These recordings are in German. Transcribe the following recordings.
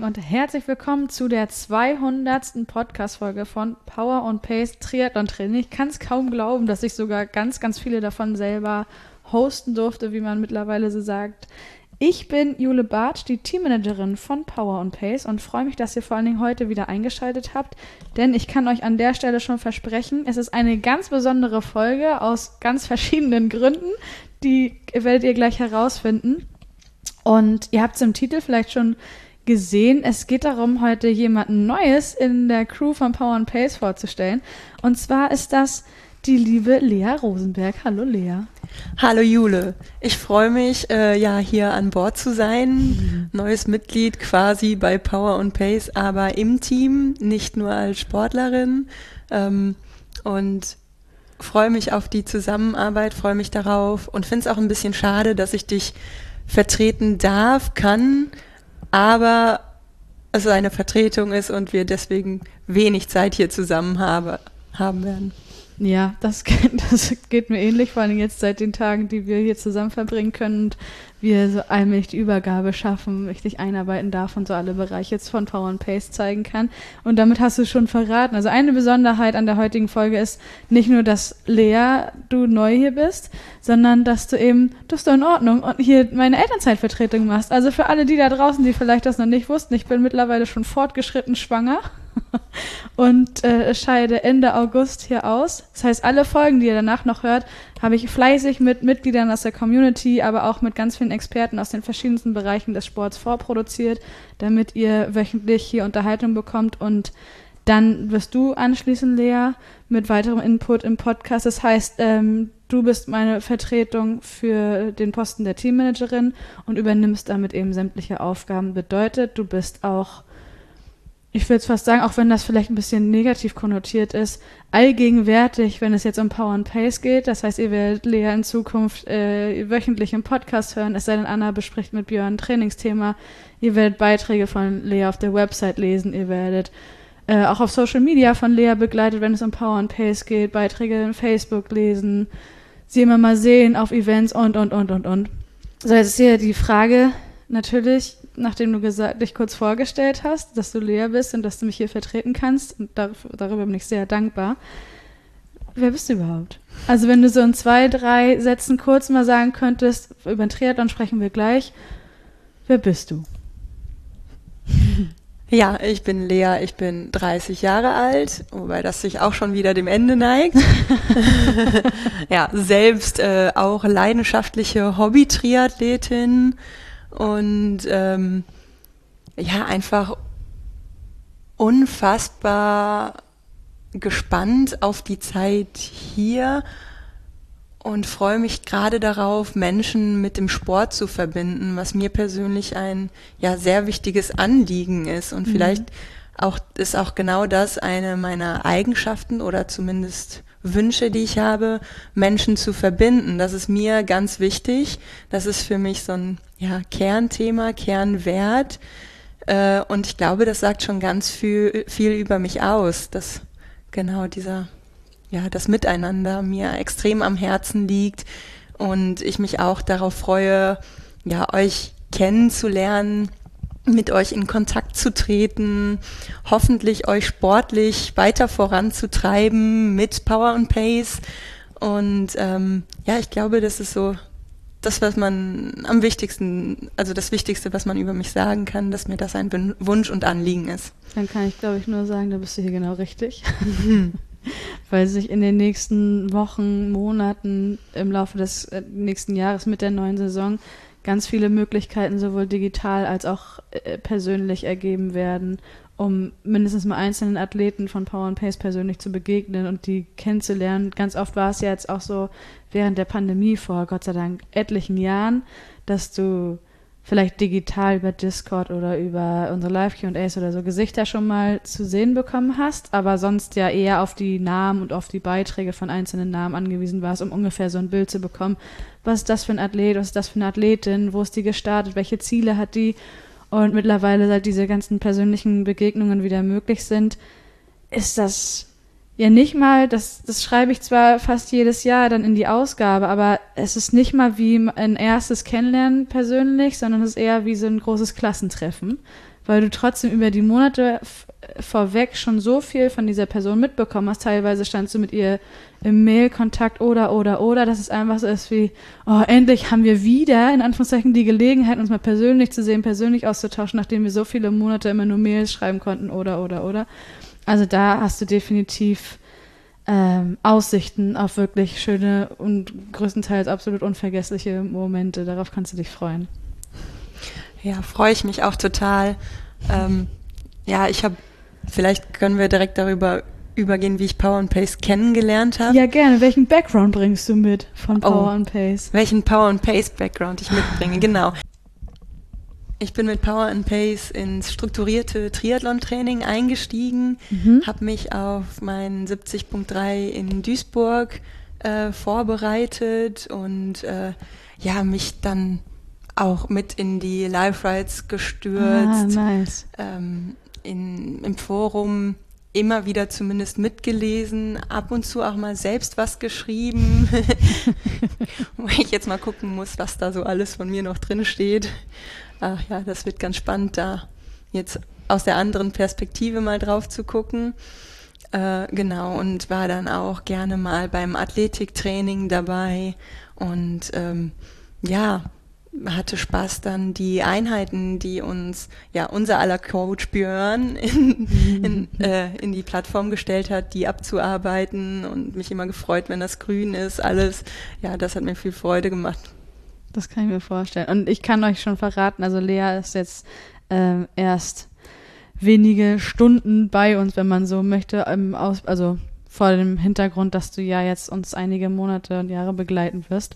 und herzlich willkommen zu der 200. Podcast-Folge von Power und Pace Triathlon-Training. Ich kann es kaum glauben, dass ich sogar ganz, ganz viele davon selber hosten durfte, wie man mittlerweile so sagt. Ich bin Jule Bartsch, die Teammanagerin von Power und Pace und freue mich, dass ihr vor allen Dingen heute wieder eingeschaltet habt, denn ich kann euch an der Stelle schon versprechen, es ist eine ganz besondere Folge aus ganz verschiedenen Gründen, die werdet ihr gleich herausfinden. Und ihr habt es im Titel vielleicht schon gesehen, es geht darum, heute jemanden Neues in der Crew von Power and Pace vorzustellen. Und zwar ist das die liebe Lea Rosenberg. Hallo Lea. Hallo Jule. Ich freue mich, hier an Bord zu sein. Neues Mitglied quasi bei Power und Pace, aber im Team, nicht nur als Sportlerin. Und freue mich auf die Zusammenarbeit, freue mich darauf und finde es auch ein bisschen schade, dass ich dich vertreten kann, aber es eine Vertretung ist und wir deswegen wenig Zeit hier zusammen haben werden. Ja, das geht mir ähnlich, vor allem jetzt seit den Tagen, die wir hier zusammen verbringen können und wir so allmählich die Übergabe schaffen, ich dich einarbeiten darf und so alle Bereiche jetzt von Power and Pace zeigen kann. Und damit hast du es schon verraten. Also eine Besonderheit an der heutigen Folge ist nicht nur, dass Lea, du neu hier bist, sondern dass du in Ordnung und hier meine Elternzeitvertretung machst. Also für alle die da draußen, die vielleicht das noch nicht wussten, ich bin mittlerweile schon fortgeschritten schwanger und scheide Ende August hier aus. Das heißt, alle Folgen, die ihr danach noch hört, habe ich fleißig mit Mitgliedern aus der Community, aber auch mit ganz vielen Experten aus den verschiedensten Bereichen des Sports vorproduziert, damit ihr wöchentlich hier Unterhaltung bekommt. Und dann wirst du anschließen, Lea, mit weiterem Input im Podcast. Das heißt, du bist meine Vertretung für den Posten der Teammanagerin und übernimmst damit eben sämtliche Aufgaben. Bedeutet, du bist auch, ich würde es fast sagen, auch wenn das vielleicht ein bisschen negativ konnotiert ist, allgegenwärtig, wenn es jetzt um Power and Pace geht. Das heißt, ihr werdet Lea in Zukunft wöchentlich im Podcast hören, es sei denn, Anna bespricht mit Björn ein Trainingsthema. Ihr werdet Beiträge von Lea auf der Website lesen. Ihr werdet auch auf Social Media von Lea begleitet, wenn es um Power and Pace geht, Beiträge in Facebook lesen, sie immer mal sehen auf Events und. So, jetzt ist hier die Frage natürlich, nachdem du dich kurz vorgestellt hast, dass du Lea bist und dass du mich hier vertreten kannst, und darüber bin ich sehr dankbar. Wer bist du überhaupt? Also wenn du so in 2, 3 Sätzen kurz mal sagen könntest, über den Triathlon sprechen wir gleich, wer bist du? Ja, ich bin Lea, ich bin 30 Jahre alt, wobei das sich auch schon wieder dem Ende neigt. Ja, selbst auch leidenschaftliche Hobby-Triathletin. Und einfach unfassbar gespannt auf die Zeit hier und freue mich gerade darauf, Menschen mit dem Sport zu verbinden, was mir persönlich ein sehr wichtiges Anliegen ist. Und vielleicht ist auch genau das eine meiner Eigenschaften oder zumindest Wünsche, die ich habe, Menschen zu verbinden. Das ist mir ganz wichtig. Das ist für mich so ein Kernthema, Kernwert. Und ich glaube, das sagt schon ganz viel über mich aus, dass genau das Miteinander mir extrem am Herzen liegt und ich mich auch darauf freue, euch kennenzulernen, mit euch in Kontakt zu treten, hoffentlich euch sportlich weiter voranzutreiben mit Power and Pace. Und ich glaube, das ist so das, was man am wichtigsten, also das Wichtigste, was man über mich sagen kann, dass mir das ein Wunsch und Anliegen ist. Dann kann ich, glaube ich, nur sagen, da bist du hier genau richtig. Weil sich in den nächsten Wochen, Monaten, im Laufe des nächsten Jahres mit der neuen Saison ganz viele Möglichkeiten sowohl digital als auch persönlich ergeben werden, um mindestens mal einzelnen Athleten von Power and Pace persönlich zu begegnen und die kennenzulernen. Ganz oft war es ja jetzt auch so während der Pandemie vor, Gott sei Dank, etlichen Jahren, dass du vielleicht digital über Discord oder über unsere Live-Q&As oder so Gesichter schon mal zu sehen bekommen hast, aber sonst ja eher auf die Namen und auf die Beiträge von einzelnen Namen angewiesen warst, um ungefähr so ein Bild zu bekommen. Was ist das für ein Athlet, was ist das für eine Athletin, wo ist die gestartet, welche Ziele hat die? Und mittlerweile, seit diese ganzen persönlichen Begegnungen wieder möglich sind, ist das ja nicht mal, das schreibe ich zwar fast jedes Jahr dann in die Ausgabe, aber es ist nicht mal wie ein erstes Kennenlernen persönlich, sondern es ist eher wie so ein großes Klassentreffen, weil du trotzdem über die Monate vorweg schon so viel von dieser Person mitbekommen hast. Teilweise standst du mit ihr im Mailkontakt oder, dass es einfach so ist wie, oh, endlich haben wir wieder, in Anführungszeichen, die Gelegenheit, uns mal persönlich zu sehen, persönlich auszutauschen, nachdem wir so viele Monate immer nur Mails schreiben konnten oder. Also da hast du definitiv Aussichten auf wirklich schöne und größtenteils absolut unvergessliche Momente. Darauf kannst du dich freuen. Ja, freue ich mich auch total. Vielleicht können wir direkt darüber übergehen, wie ich Power and Pace kennengelernt habe. Ja, gerne. Welchen Background bringst du mit von Power and Pace? Welchen Power and Pace Background ich mitbringe, genau. Ich bin mit Power and Pace ins strukturierte Triathlon-Training eingestiegen, habe mich auf meinen 70.3 in Duisburg vorbereitet und mich dann auch mit in die Live-Rides gestürzt. Nice. Im Forum immer wieder zumindest mitgelesen, ab und zu auch mal selbst was geschrieben, wo ich jetzt mal gucken muss, was da so alles von mir noch drin steht. Ach ja, das wird ganz spannend, da jetzt aus der anderen Perspektive mal drauf zu gucken. Genau, und war dann auch gerne mal beim Athletiktraining dabei und hatte Spaß dann die Einheiten, die uns unser aller Coach Björn in die Plattform gestellt hat, die abzuarbeiten und mich immer gefreut, wenn das grün ist, alles. Ja, das hat mir viel Freude gemacht. Das kann ich mir vorstellen. Und ich kann euch schon verraten, also Lea ist jetzt erst wenige Stunden bei uns, wenn man so möchte, also vor dem Hintergrund, dass du ja jetzt uns einige Monate und Jahre begleiten wirst.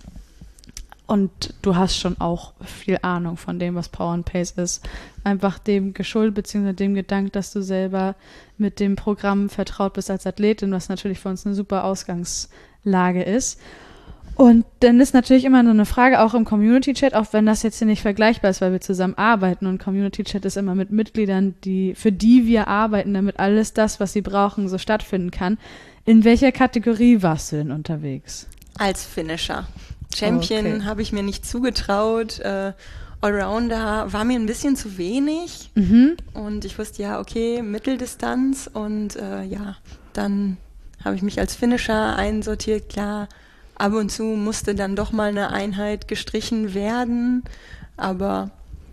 Und du hast schon auch viel Ahnung von dem, was Power and Pace ist. Einfach dem geschuldet, beziehungsweise dem Gedanken, dass du selber mit dem Programm vertraut bist als Athletin, was natürlich für uns eine super Ausgangslage ist. Und dann ist natürlich immer so eine Frage, auch im Community-Chat, auch wenn das jetzt hier nicht vergleichbar ist, weil wir zusammen arbeiten und Community-Chat ist immer mit Mitgliedern, für die wir arbeiten, damit alles das, was sie brauchen, so stattfinden kann. In welcher Kategorie warst du denn unterwegs? Als Finisher. Champion habe ich mir nicht zugetraut. Allrounder war mir ein bisschen zu wenig. Und ich wusste, Mitteldistanz. Und dann habe ich mich als Finisher einsortiert. Klar, ab und zu musste dann doch mal eine Einheit gestrichen werden. Aber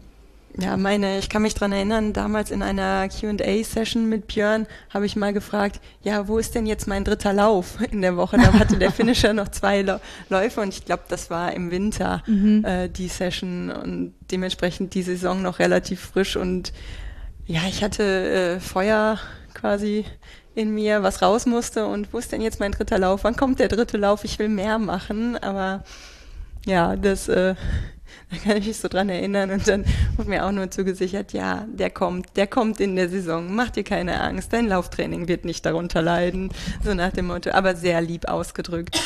ich kann mich dran erinnern, damals in einer Q&A-Session mit Björn habe ich mal gefragt, wo ist denn jetzt mein dritter Lauf in der Woche? Da hatte der Finisher noch 2 Läufe und ich glaube, das war im Winter die Session und dementsprechend die Saison noch relativ frisch und ich hatte Feuer quasi in mir, was raus musste und wo ist denn jetzt mein dritter Lauf? Wann kommt der dritte Lauf? Ich will mehr machen, aber da kann ich mich so dran erinnern und dann wurde mir auch nur zugesichert, der kommt in der Saison, mach dir keine Angst, dein Lauftraining wird nicht darunter leiden, so nach dem Motto, aber sehr lieb ausgedrückt.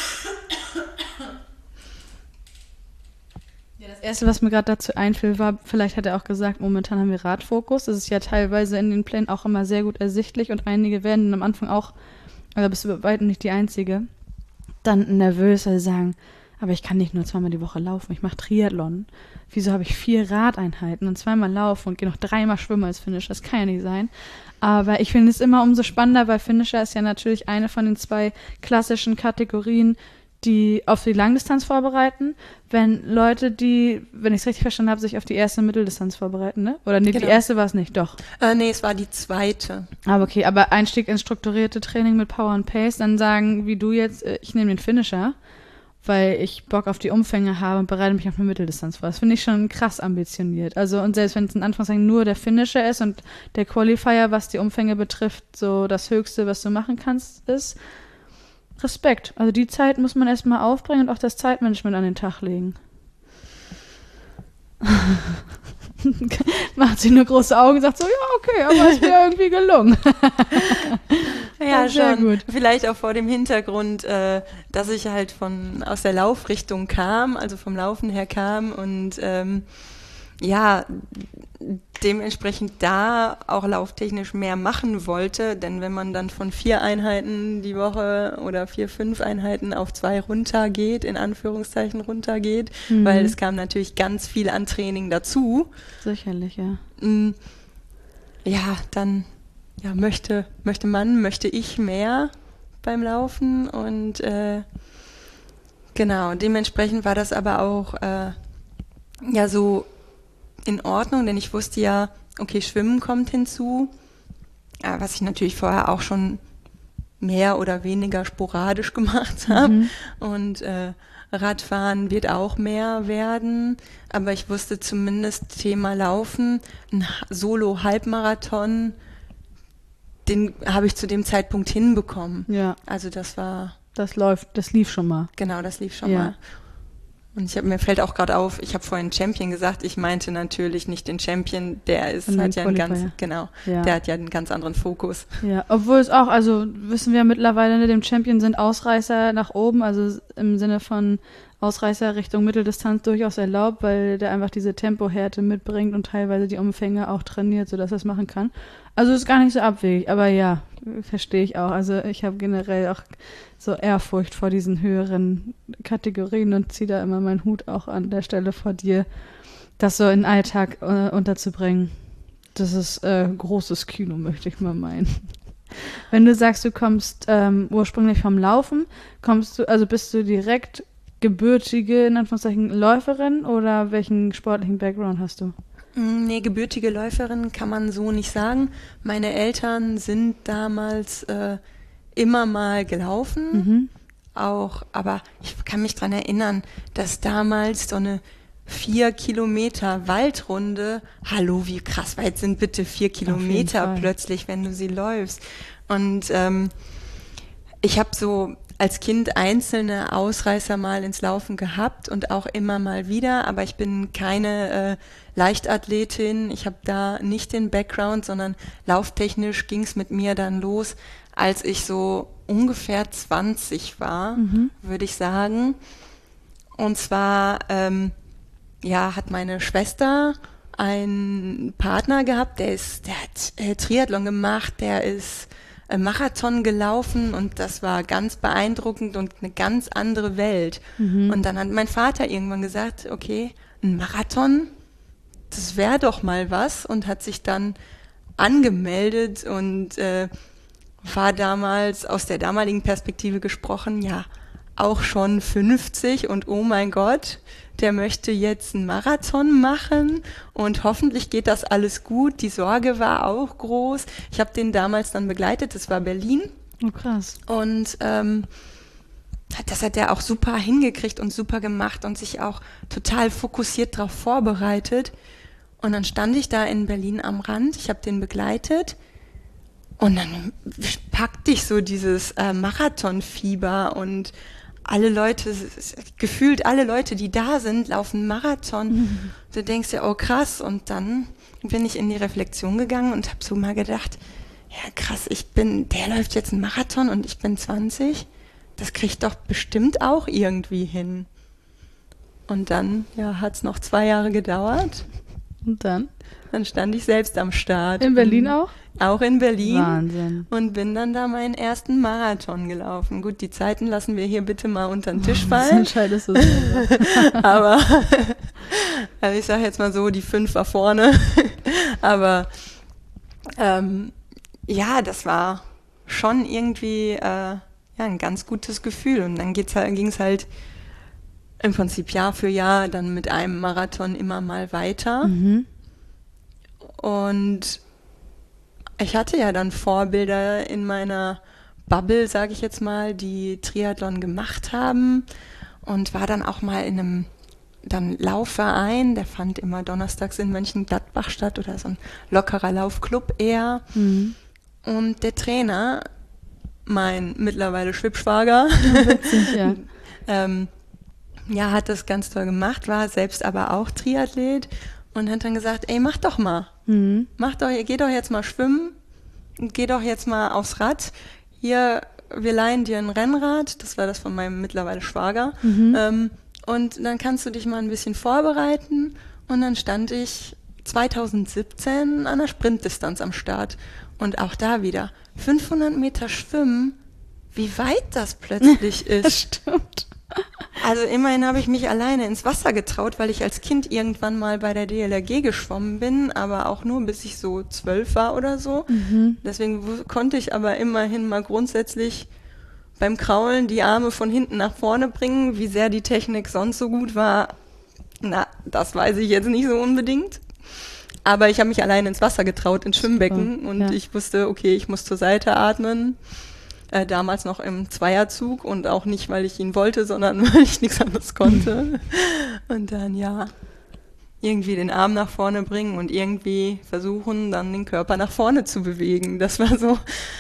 Ja, das Erste, was mir gerade dazu einfiel, war, vielleicht hat er auch gesagt, momentan haben wir Radfokus, das ist ja teilweise in den Plänen auch immer sehr gut ersichtlich und einige werden am Anfang auch, also bist du bei weitem nicht die Einzige, dann nervös, weil sie sagen, aber ich kann nicht nur 2-mal die Woche laufen, ich mache Triathlon. Wieso habe ich 4 Radeinheiten und 2-mal laufen und gehe noch 3-mal schwimmen als Finisher? Das kann ja nicht sein. Aber ich finde es immer umso spannender, weil Finisher ist ja natürlich eine von den 2 klassischen Kategorien, die auf die Langdistanz vorbereiten. Wenn Leute, wenn ich es richtig verstanden habe, sich auf die erste Mitteldistanz vorbereiten, ne? Oder nee, genau. Die erste war es nicht, doch. Nee, es war die zweite. Aber Einstieg ins strukturierte Training mit Power and Pace, dann sagen, wie du jetzt, ich nehme den Finisher, weil ich Bock auf die Umfänge habe und bereite mich auf eine Mitteldistanz vor. Das finde ich schon krass ambitioniert. Also, und selbst wenn es in Anführungszeichen nur der Finisher ist und der Qualifier, was die Umfänge betrifft, so das Höchste, was du machen kannst, ist Respekt. Also die Zeit muss man erstmal aufbringen und auch das Zeitmanagement an den Tag legen. Macht sich nur große Augen und sagt so, aber ist mir irgendwie gelungen. Ja, schon. Gut. Vielleicht auch vor dem Hintergrund, dass ich halt aus der Laufrichtung kam, also vom Laufen her kam und dementsprechend da auch lauftechnisch mehr machen wollte, denn wenn man dann von 4 Einheiten die Woche oder 4, 5 Einheiten auf 2 runtergeht, in Anführungszeichen runtergeht, weil es kam natürlich ganz viel an Training dazu. Sicherlich, ja. dann möchte ich mehr beim Laufen und genau, dementsprechend war das aber auch so in Ordnung, denn ich wusste ja, okay, Schwimmen kommt hinzu, was ich natürlich vorher auch schon mehr oder weniger sporadisch gemacht habe und Radfahren wird auch mehr werden, aber ich wusste zumindest Thema Laufen, ein Solo-Halbmarathon, den habe ich zu dem Zeitpunkt hinbekommen. Ja. Also das lief schon mal. Genau, das lief schon mal. Und mir fällt auch gerade auf, ich habe vorhin Champion gesagt, ich meinte natürlich nicht den Champion, der hat ja einen ganz anderen Fokus. Ja, obwohl es auch, also wissen wir mittlerweile, mit dem Champion sind Ausreißer nach oben, also im Sinne von Ausreißer Richtung Mitteldistanz durchaus erlaubt, weil der einfach diese Tempohärte mitbringt und teilweise die Umfänge auch trainiert, sodass er es machen kann. Also ist gar nicht so abwegig, aber ja, verstehe ich auch. Also ich habe generell auch so Ehrfurcht vor diesen höheren Kategorien und ziehe da immer meinen Hut auch an der Stelle vor dir, das so in den Alltag unterzubringen. Das ist großes Kino, möchte ich mal meinen. Wenn du sagst, du kommst ursprünglich vom Laufen, bist du direkt gebürtige, in Anführungszeichen, Läuferin oder welchen sportlichen Background hast du? Nee, gebürtige Läuferin kann man so nicht sagen. Meine Eltern sind damals immer mal gelaufen, aber ich kann mich daran erinnern, dass damals so eine 4 Kilometer Waldrunde, hallo, wie krass weit sind bitte 4 Kilometer plötzlich, wenn du sie läufst. Und ich habe so als Kind einzelne Ausreißer mal ins Laufen gehabt und auch immer mal wieder, aber ich bin keine Leichtathletin, ich habe da nicht den Background, sondern lauftechnisch ging es mit mir dann los, als ich so ungefähr 20 war, würde ich sagen. Und zwar hat meine Schwester einen Partner gehabt, der hat Triathlon gemacht, der ist Marathon gelaufen und das war ganz beeindruckend und eine ganz andere Welt. Und dann hat mein Vater irgendwann gesagt, okay, ein Marathon, das wäre doch mal was, und hat sich dann angemeldet und war damals aus der damaligen Perspektive gesprochen, auch schon 50 und oh mein Gott, der möchte jetzt einen Marathon machen und hoffentlich geht das alles gut. Die Sorge war auch groß. Ich habe den damals dann begleitet, das war Berlin. Oh krass. Und das hat er auch super hingekriegt und super gemacht und sich auch total fokussiert darauf vorbereitet. Und dann stand ich da in Berlin am Rand, ich habe den begleitet und dann packte ich so dieses Marathonfieber und gefühlt alle Leute, die da sind, laufen Marathon. Du denkst ja, oh krass. Und dann bin ich in die Reflexion gegangen und habe so mal gedacht, ja krass, der läuft jetzt einen Marathon und ich bin 20. Das kriegt doch bestimmt auch irgendwie hin. Und dann, hat es noch 2 Jahre gedauert. Und dann? Dann stand ich selbst am Start. In Berlin auch? Auch in Berlin. Wahnsinn. Und bin dann da meinen ersten Marathon gelaufen. Gut, die Zeiten lassen wir hier bitte mal unter den Tisch fallen. Das entscheidest du selber. Aber also ich sage jetzt mal so, die 5 war vorne. Aber das war schon irgendwie ein ganz gutes Gefühl. Und dann ging es halt im Prinzip Jahr für Jahr dann mit einem Marathon immer mal weiter. Und ich hatte ja dann Vorbilder in meiner Bubble, sage ich jetzt mal, die Triathlon gemacht haben und war dann auch mal in einem Laufverein, der fand immer donnerstags in Mönchengladbach statt oder so ein lockerer Laufclub eher. Und der Trainer, mein mittlerweile Schwippschwager, Witzig, hat das ganz toll gemacht, war selbst aber auch Triathlet und hat dann gesagt, ey, mach doch mal. Geh doch jetzt mal schwimmen und geh doch jetzt mal aufs Rad. Hier, wir leihen dir ein Rennrad, das war das von meinem mittlerweile Schwager. Und dann kannst du dich mal ein bisschen vorbereiten. Und dann stand ich 2017 an der Sprintdistanz am Start. Und auch da wieder 500 Meter schwimmen, wie weit das plötzlich ist. Das stimmt. Also immerhin habe ich mich alleine ins Wasser getraut, weil ich als Kind irgendwann mal bei der DLRG geschwommen bin, aber auch nur bis ich so 12 war oder so. Deswegen konnte ich aber immerhin mal grundsätzlich beim Kraulen die Arme von hinten nach vorne bringen. Wie sehr die Technik sonst so gut war, na, das weiß ich jetzt nicht so unbedingt. Aber ich habe mich alleine ins Wasser getraut, ins Schwimmbecken, und ich wusste, okay, ich muss zur Seite atmen. Damals noch im Zweierzug, und auch nicht, weil ich ihn wollte, sondern weil ich nichts anderes konnte. Und dann, irgendwie den Arm nach vorne bringen und irgendwie versuchen, dann den Körper nach vorne zu bewegen. Das war so,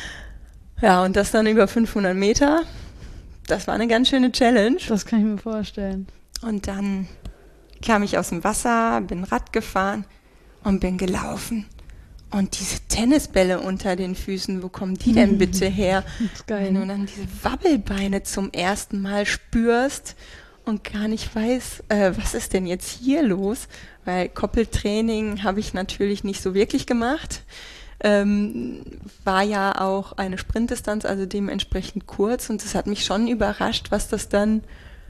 und das dann über 500 Meter. Das war eine ganz schöne Challenge. Das kann ich mir vorstellen. Und dann kam ich aus dem Wasser, bin Rad gefahren und bin gelaufen. Und diese Tennisbälle unter den Füßen, wo kommen die denn bitte her? Das ist geil. Wenn du dann diese Wabbelbeine zum ersten Mal spürst und gar nicht weißt, was ist denn jetzt hier los? Weil Koppeltraining habe ich natürlich nicht so wirklich gemacht. War ja auch eine Sprintdistanz, also dementsprechend kurz. Und es hat mich schon überrascht, was das dann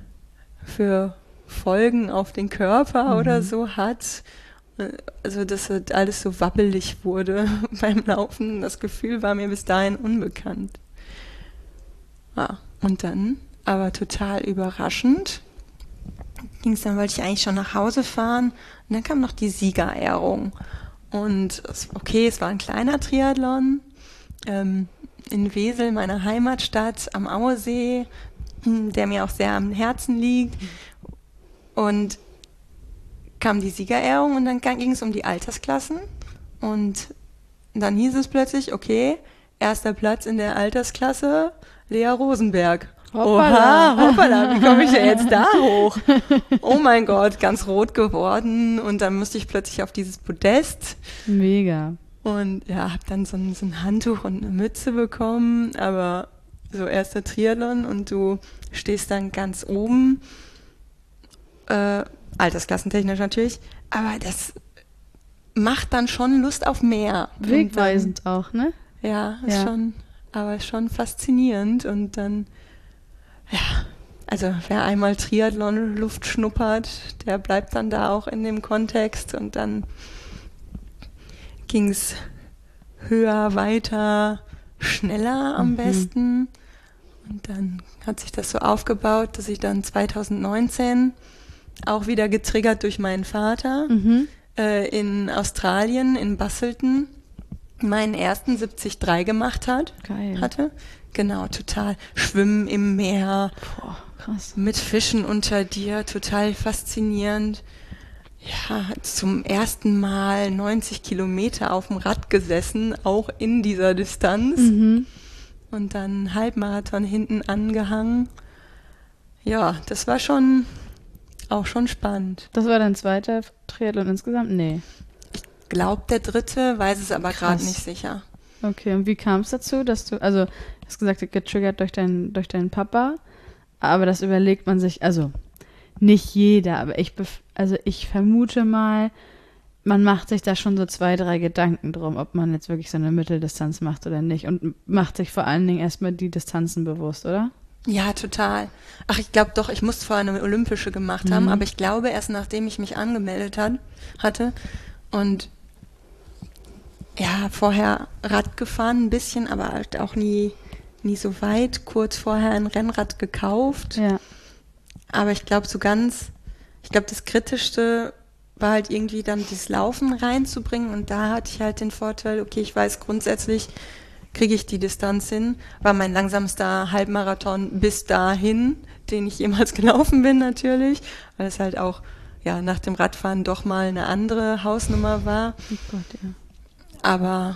für Folgen auf den Körper oder so hat. Also, dass das alles so wabbelig wurde beim Laufen. Das Gefühl war mir bis dahin unbekannt. Ja, und dann, aber total überraschend, wollte ich eigentlich schon nach Hause fahren. Und dann kam noch die Siegerehrung. Und es war ein kleiner Triathlon in Wesel, meiner Heimatstadt am Auesee, der mir auch sehr am Herzen liegt. Und kam die Siegerehrung, und dann ging es um die Altersklassen, und dann hieß es plötzlich, okay, erster Platz in der Altersklasse, Lea Rosenberg. Hoppala. Oha, hoppala, wie komme ich denn jetzt da hoch? Oh mein Gott, ganz rot geworden, und dann musste ich plötzlich auf dieses Podest. Mega. Und habe dann so ein Handtuch und eine Mütze bekommen, aber so erster Triathlon, und du stehst dann ganz oben, altersklassentechnisch natürlich, aber das macht dann schon Lust auf mehr. Wegweisend auch, ne? Ja, ist schon faszinierend. Und dann, also wer einmal Triathlon-Luft schnuppert, der bleibt dann da auch in dem Kontext, und dann ging es höher, weiter, schneller am besten. Und dann hat sich das so aufgebaut, dass ich dann 2019 auch wieder getriggert durch meinen Vater in Australien, in Busselton, meinen ersten 73 gemacht hatte. Genau, total. Schwimmen im Meer. Boah, krass. Mit Fischen unter dir, total faszinierend. Ja, zum ersten Mal 90 Kilometer auf dem Rad gesessen, auch in dieser Distanz. Und dann Halbmarathon hinten angehangen. Ja, das war auch schon spannend. Das war dein zweiter Triathlon insgesamt? Nee. Ich glaube, der dritte, weiß es aber gerade nicht sicher. Okay, und wie kam es dazu, dass du hast gesagt, getriggert durch deinen Papa, aber das überlegt man sich, also nicht jeder, aber ich vermute mal, man macht sich da schon so 2, 3 Gedanken drum, ob man jetzt wirklich so eine Mitteldistanz macht oder nicht, und macht sich vor allen Dingen erstmal die Distanzen bewusst, oder? Ja, total. Ach, ich glaube doch, ich musste vorher eine olympische gemacht haben, aber ich glaube erst nachdem ich mich angemeldet hatte, und vorher Rad gefahren ein bisschen, aber halt auch nie so weit, kurz vorher ein Rennrad gekauft. Ja. Aber ich glaube das Kritischste war halt irgendwie dann das Laufen reinzubringen, und da hatte ich halt den Vorteil, okay, ich weiß grundsätzlich, kriege ich die Distanz hin, war mein langsamster Halbmarathon bis dahin, den ich jemals gelaufen bin natürlich, weil es halt auch nach dem Radfahren doch mal eine andere Hausnummer war. Oh Gott, ja. Aber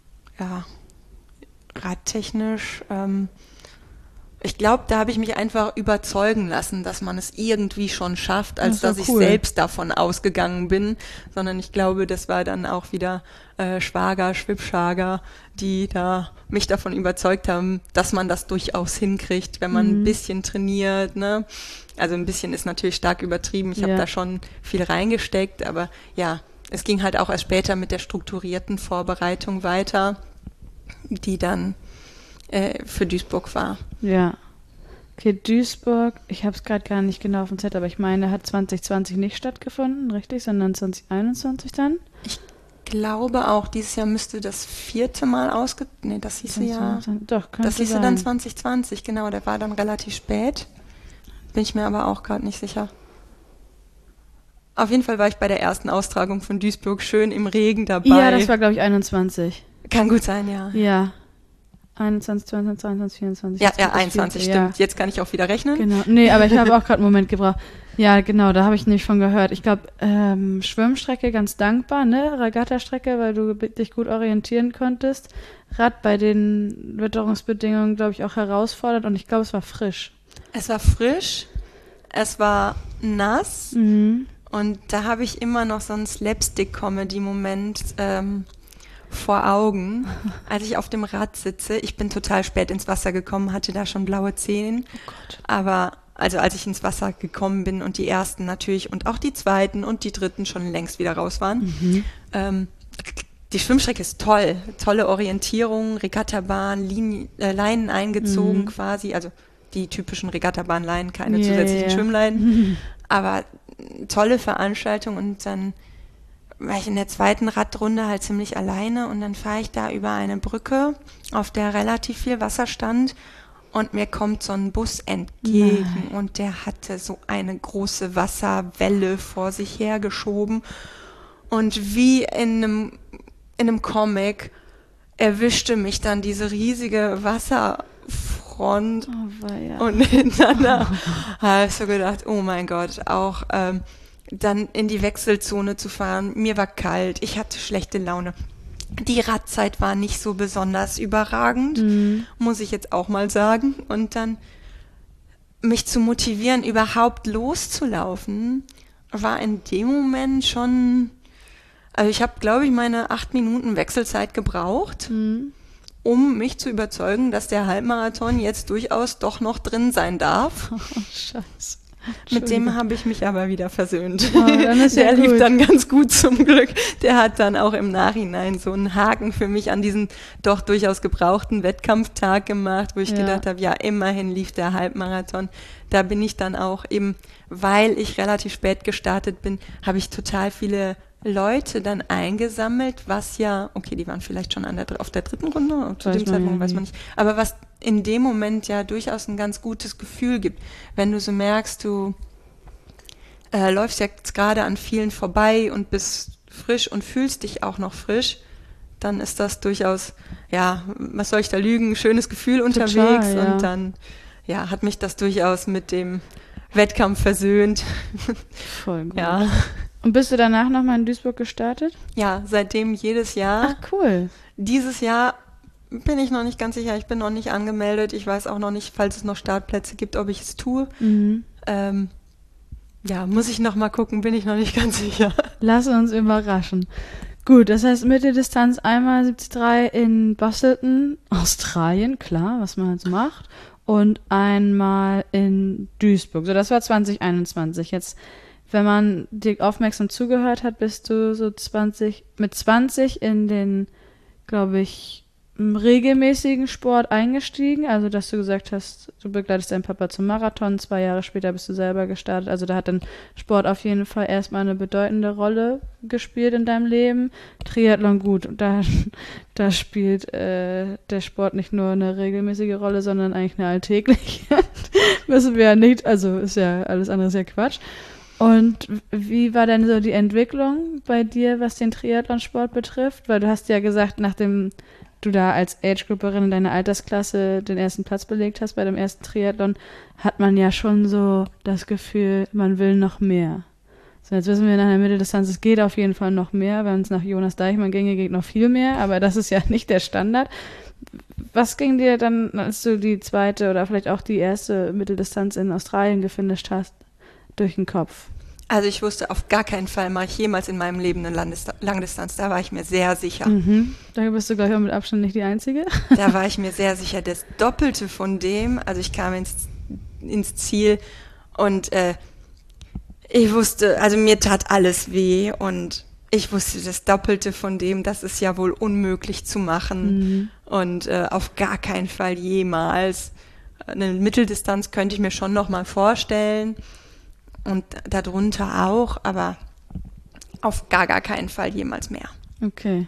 radtechnisch, ich glaube, da habe ich mich einfach überzeugen lassen, dass man es irgendwie schon schafft, als dass ich selbst davon ausgegangen bin, sondern ich glaube, das war dann auch wieder Schwager, Schwibschager, die da mich davon überzeugt haben, dass man das durchaus hinkriegt, wenn man ein bisschen trainiert, ne? Also ein bisschen ist natürlich stark übertrieben, ich habe da schon viel reingesteckt, aber es ging halt auch erst später mit der strukturierten Vorbereitung weiter, die dann für Duisburg war. Ja, Okay, Duisburg, ich habe es gerade gar nicht genau auf dem Zettel, aber ich meine, hat 2020 nicht stattgefunden, richtig, sondern 2021 dann? Ich glaube auch, dieses Jahr müsste das 4. Mal Nee, das hieße ja... Doch, könnte Das hieße sein. dann 2020, genau. Der war dann relativ spät. Bin ich mir aber auch gerade nicht sicher. Auf jeden Fall war ich bei der ersten Austragung von Duisburg schön im Regen dabei. Ja, das war, glaube ich, 21. Kann gut sein, ja. Ja. 21, 22, 23, 24. Ja, 21, stimmt. Ja. Jetzt kann ich auch wieder rechnen. Genau. Nee, aber ich habe auch gerade einen Moment gebraucht. Ja, genau, da habe ich nicht von gehört. Ich glaube, Schwimmstrecke ganz dankbar, ne? Regattastrecke, weil du dich gut orientieren konntest. Rad bei den Witterungsbedingungen, glaube ich, auch herausfordernd und ich glaube, es war frisch. Es war frisch, es war nass und da habe ich immer noch so einen Slapstick-Comedy-Moment vor Augen, als ich auf dem Rad sitze. Ich bin total spät ins Wasser gekommen, hatte da schon blaue Zehen. Oh Gott. Aber also als ich ins Wasser gekommen bin und die ersten natürlich und auch die zweiten und die dritten schon längst wieder raus waren. Die Schwimmstrecke ist toll. Tolle Orientierung, Regattabahn, Leinen eingezogen quasi. Also die typischen Regattabahn-Leinen, keine zusätzlichen Schwimmleinen. Aber tolle Veranstaltung und dann war ich in der zweiten Radrunde halt ziemlich alleine und dann fahre ich da über eine Brücke, auf der relativ viel Wasser stand und mir kommt so ein Bus entgegen und der hatte so eine große Wasserwelle vor sich hergeschoben und wie in einem Comic erwischte mich dann diese riesige Wasserfront und hintereinander habe ich so gedacht, oh mein Gott, auch dann in die Wechselzone zu fahren. Mir war kalt, ich hatte schlechte Laune. Die Radzeit war nicht so besonders überragend, muss ich jetzt auch mal sagen. Und dann mich zu motivieren, überhaupt loszulaufen, war in dem Moment schon... Also ich habe, glaube ich, meine 8 Minuten Wechselzeit gebraucht, um mich zu überzeugen, dass der Halbmarathon jetzt durchaus doch noch drin sein darf. Oh, Scheiße. Mit dem habe ich mich aber wieder versöhnt. Oh, dann ist der ja lief gut. dann ganz gut zum Glück. Der hat dann auch im Nachhinein so einen Haken für mich an diesen doch durchaus gebrauchten Wettkampftag gemacht, wo ich gedacht habe, ja, immerhin lief der Halbmarathon. Da bin ich dann auch eben, weil ich relativ spät gestartet bin, habe ich total viele Leute dann eingesammelt, was ja, okay, die waren vielleicht schon auf der dritten Runde, zu dem Zeitpunkt weiß man nicht, aber was in dem Moment ja durchaus ein ganz gutes Gefühl gibt, wenn du so merkst, du läufst jetzt gerade an vielen vorbei und bist frisch und fühlst dich auch noch frisch, dann ist das durchaus, ja, was soll ich da lügen, schönes Gefühl unterwegs. Total, ja. Und dann, ja, hat mich das durchaus mit dem Wettkampf versöhnt. Voll gut. Ja. Und bist du danach nochmal in Duisburg gestartet? Ja, seitdem jedes Jahr. Ach, cool. Dieses Jahr bin ich noch nicht ganz sicher. Ich bin noch nicht angemeldet. Ich weiß auch noch nicht, falls es noch Startplätze gibt, ob ich es tue. Ja, muss ich noch mal gucken, bin ich noch nicht ganz sicher. Lass uns überraschen. Gut, das heißt Mitteldistanz einmal 73 in Busselton, Australien, klar, was man halt so macht. Und einmal in Duisburg. So, das war 2021. Jetzt, wenn man dir aufmerksam zugehört hat, bist du so mit 20 in den, glaube ich, regelmäßigen Sport eingestiegen. Also, dass du gesagt hast, du begleitest deinen Papa zum Marathon. 2 Jahre später bist du selber gestartet. Also, da hat dann Sport auf jeden Fall erstmal eine bedeutende Rolle gespielt in deinem Leben. Triathlon, gut. Da spielt der Sport nicht nur eine regelmäßige Rolle, sondern eigentlich eine alltägliche. Wissen wir ja nicht. Also, ist ja alles andere ist ja Quatsch. Und wie war denn so die Entwicklung bei dir, was den Triathlonsport betrifft? Weil du hast ja gesagt, nachdem du da als Age-Grupperin in deiner Altersklasse den ersten Platz belegt hast bei dem ersten Triathlon, hat man ja schon so das Gefühl, man will noch mehr. So, jetzt wissen wir nach der Mitteldistanz, es geht auf jeden Fall noch mehr. Wenn es nach Jonas Deichmann ginge, geht noch viel mehr, aber das ist ja nicht der Standard. Was ging dir dann, als du die zweite oder vielleicht auch die erste Mitteldistanz in Australien gefinisht hast, durch den Kopf? Also ich wusste, auf gar keinen Fall mache ich jemals in meinem Leben eine Langdistanz. Da war ich mir sehr sicher. Da bist du, glaube ich, auch mit Abstand nicht die Einzige. Da war ich mir sehr sicher. Das Doppelte von dem, also ich kam ins Ziel und ich wusste, also mir tat alles weh und ich wusste, das Doppelte von dem, das ist ja wohl unmöglich zu machen und auf gar keinen Fall jemals. Eine Mitteldistanz könnte ich mir schon noch mal vorstellen und darunter auch, aber auf gar keinen Fall jemals mehr. Okay.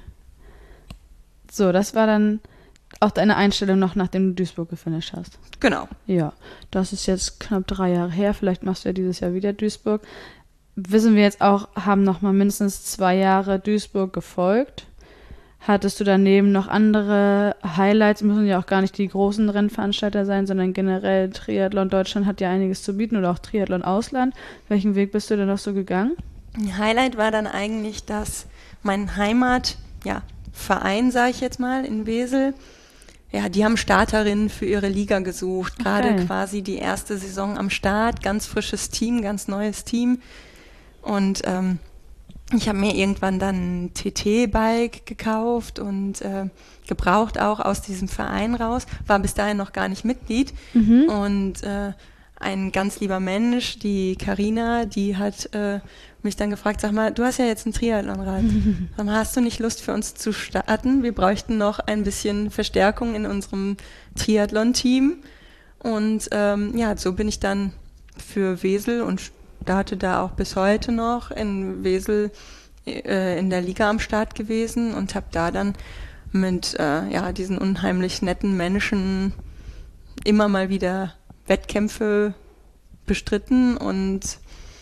So, das war dann auch deine Einstellung noch, nachdem du Duisburg gefinisht hast. Genau. Ja, das ist jetzt knapp 3 Jahre her. Vielleicht machst du ja dieses Jahr wieder Duisburg. Wissen wir jetzt auch, haben noch mal mindestens 2 Jahre Duisburg gefolgt. Hattest du daneben noch andere Highlights? Müssen ja auch gar nicht die großen Rennveranstalter sein, sondern generell Triathlon Deutschland hat ja einiges zu bieten oder auch Triathlon Ausland. Welchen Weg bist du denn noch so gegangen? Ein Highlight war dann eigentlich, dass mein Heimatverein, sage ich jetzt mal, in Wesel, ja, die haben Starterinnen für ihre Liga gesucht. Gerade quasi die erste Saison am Start, ganz frisches Team, ganz neues Team. Und ich habe mir irgendwann dann ein TT-Bike gekauft und gebraucht auch aus diesem Verein raus. War bis dahin noch gar nicht Mitglied. Und ein ganz lieber Mensch, die Carina, die hat mich dann gefragt, sag mal, du hast ja jetzt ein Triathlonrad. Sag mal, hast du nicht Lust für uns zu starten? Wir bräuchten noch ein bisschen Verstärkung in unserem Triathlon-Team. Und so bin ich dann für Wesel und starte da auch bis heute noch in Wesel in der Liga am Start gewesen und habe da dann mit diesen unheimlich netten Menschen immer mal wieder Wettkämpfe bestritten und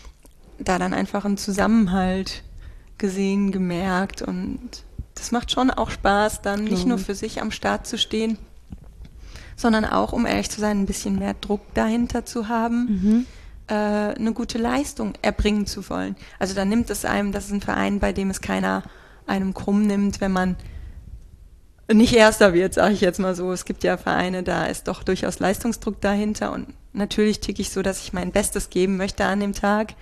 da dann einfach einen Zusammenhalt gesehen, gemerkt und das macht schon auch Spaß, dann nicht nur für sich am Start zu stehen, sondern auch, um ehrlich zu sein, ein bisschen mehr Druck dahinter zu haben, eine gute Leistung erbringen zu wollen. Also da nimmt es einem, das ist ein Verein, bei dem es keiner einem krumm nimmt, wenn man nicht Erster wird, sage ich jetzt mal so. Es gibt ja Vereine, da ist doch durchaus Leistungsdruck dahinter und natürlich ticke ich so, dass ich mein Bestes geben möchte an dem Tag,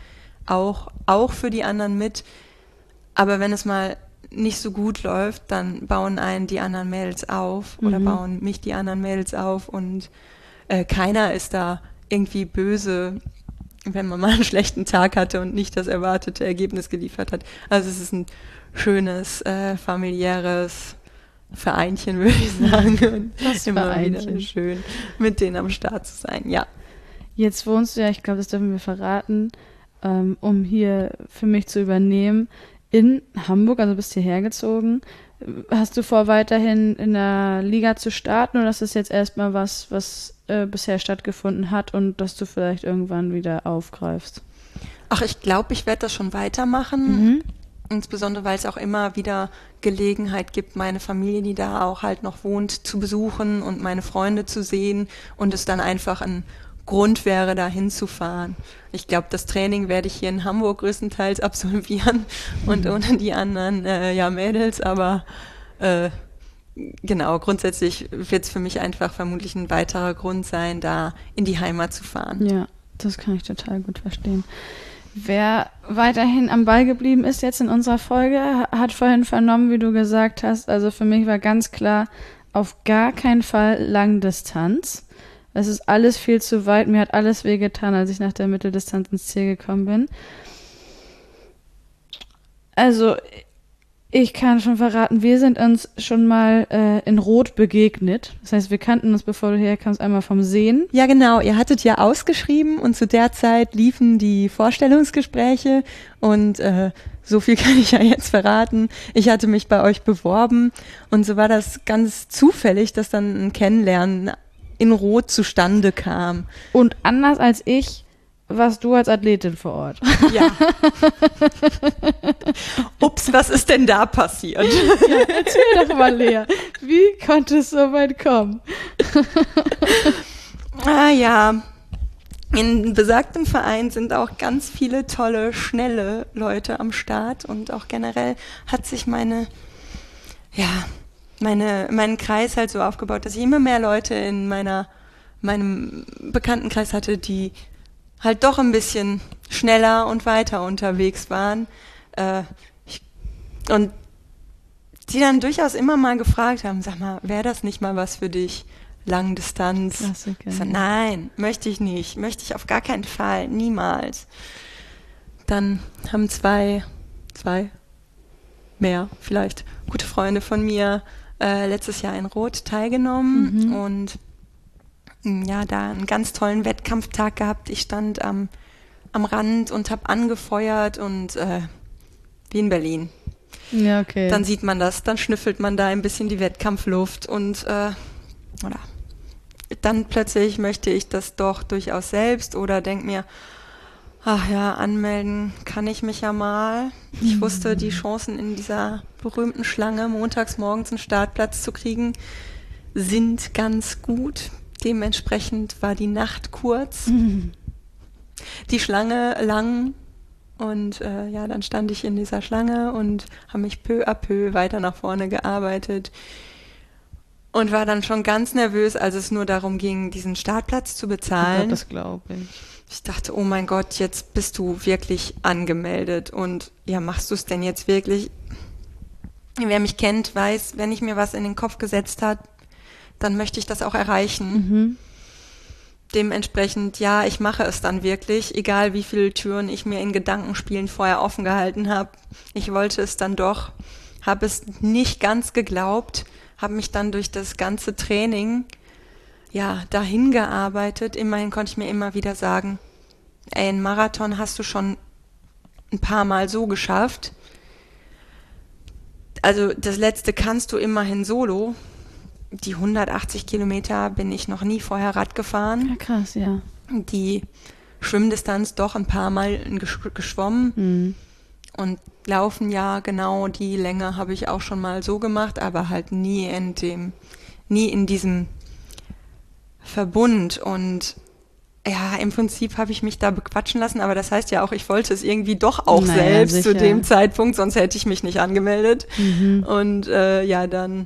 auch für die anderen mit. Aber wenn es mal nicht so gut läuft, dann bauen einen die anderen Mädels auf oder bauen mich die anderen Mädels auf und keiner ist da irgendwie böse, wenn man mal einen schlechten Tag hatte und nicht das erwartete Ergebnis geliefert hat. Also es ist ein schönes, familiäres Vereinchen, würde ich sagen. Und das immer Vereinchen. wieder schön, mit denen am Start zu sein, ja. Jetzt wohnst du ja, ich glaube, das dürfen wir verraten, um hier für mich zu übernehmen, in Hamburg, also bist hierher gezogen. Hast du vor, weiterhin in der Liga zu starten oder ist das jetzt erstmal was bisher stattgefunden hat und dass du vielleicht irgendwann wieder aufgreifst? Ach, ich glaube, ich werde das schon weitermachen. Insbesondere, weil es auch immer wieder Gelegenheit gibt, meine Familie, die da auch halt noch wohnt, zu besuchen und meine Freunde zu sehen und es dann einfach ein Grund wäre, da hinzufahren. Ich glaube, das Training werde ich hier in Hamburg größtenteils absolvieren und ohne die anderen Mädels, aber genau, grundsätzlich wird es für mich einfach vermutlich ein weiterer Grund sein, da in die Heimat zu fahren. Ja, das kann ich total gut verstehen. Wer weiterhin am Ball geblieben ist jetzt in unserer Folge, hat vorhin vernommen, wie du gesagt hast, also für mich war ganz klar, auf gar keinen Fall Langdistanz. Es ist alles viel zu weit, mir hat alles wehgetan, als ich nach der Mitteldistanz ins Ziel gekommen bin. Also, ich kann schon verraten, wir sind uns schon mal in Rot begegnet. Das heißt, wir kannten uns, bevor du herkamst, einmal vom Sehen. Ja, genau. Ihr hattet ja ausgeschrieben und zu der Zeit liefen die Vorstellungsgespräche und so viel kann ich ja jetzt verraten. Ich hatte mich bei euch beworben und so war das ganz zufällig, dass dann ein Kennenlernen in Rot zustande kam. Und anders als ich warst du als Athletin vor Ort. Ja. Ups, was ist denn da passiert? Ja, erzähl doch mal, Lea. Wie konnte es so weit kommen? In besagtem Verein sind auch ganz viele tolle, schnelle Leute am Start und auch generell hat sich meinen Kreis halt so aufgebaut, dass ich immer mehr Leute in meinem Bekanntenkreis hatte, die halt doch ein bisschen schneller und weiter unterwegs waren. Und die dann durchaus immer mal gefragt haben, sag mal, wäre das nicht mal was für dich? Langdistanz. Klassiker. So, nein, möchte ich nicht. Möchte ich auf gar keinen Fall. Niemals. Dann haben zwei mehr vielleicht gute Freunde von mir letztes Jahr in Rot teilgenommen und ja, da einen ganz tollen Wettkampftag gehabt. Ich stand am Rand und habe angefeuert und wie in Berlin. Ja, okay. Dann sieht man das, dann schnüffelt man da ein bisschen die Wettkampfluft und oder dann plötzlich möchte ich das doch durchaus selbst oder denke mir, ach ja, anmelden kann ich mich ja mal. Ich wusste, die Chancen in dieser berühmten Schlange montags morgens einen Startplatz zu kriegen, sind ganz gut. Dementsprechend war die Nacht kurz, die Schlange lang und ja, dann stand ich in dieser Schlange und habe mich peu à peu weiter nach vorne gearbeitet und war dann schon ganz nervös, als es nur darum ging, diesen Startplatz zu bezahlen. Gott, das glaube ich. Ich dachte, oh mein Gott, jetzt bist du wirklich angemeldet und ja, machst du es denn jetzt wirklich? Wer mich kennt, weiß, wenn ich mir was in den Kopf gesetzt habe, dann möchte ich das auch erreichen. Dementsprechend, ja, ich mache es dann wirklich, egal wie viele Türen ich mir in Gedankenspielen vorher offen gehalten habe. Ich wollte es dann doch, habe es nicht ganz geglaubt, habe mich dann durch das ganze Training ja dahin gearbeitet. Immerhin konnte ich mir immer wieder sagen, ey, einen Marathon hast du schon ein paar Mal so geschafft. Also das letzte kannst du immerhin solo. Die 180 Kilometer bin ich noch nie vorher Rad gefahren. Ja, krass, ja. Die Schwimmdistanz doch ein paar Mal geschwommen. Und Laufen, ja, genau, die Länge habe ich auch schon mal so gemacht, aber halt nie in diesem Verbund. Und ja, im Prinzip habe ich mich da bequatschen lassen, aber das heißt ja auch, ich wollte es irgendwie doch auch selbst sicher. zu dem Zeitpunkt, sonst hätte ich mich nicht angemeldet. Und ja, dann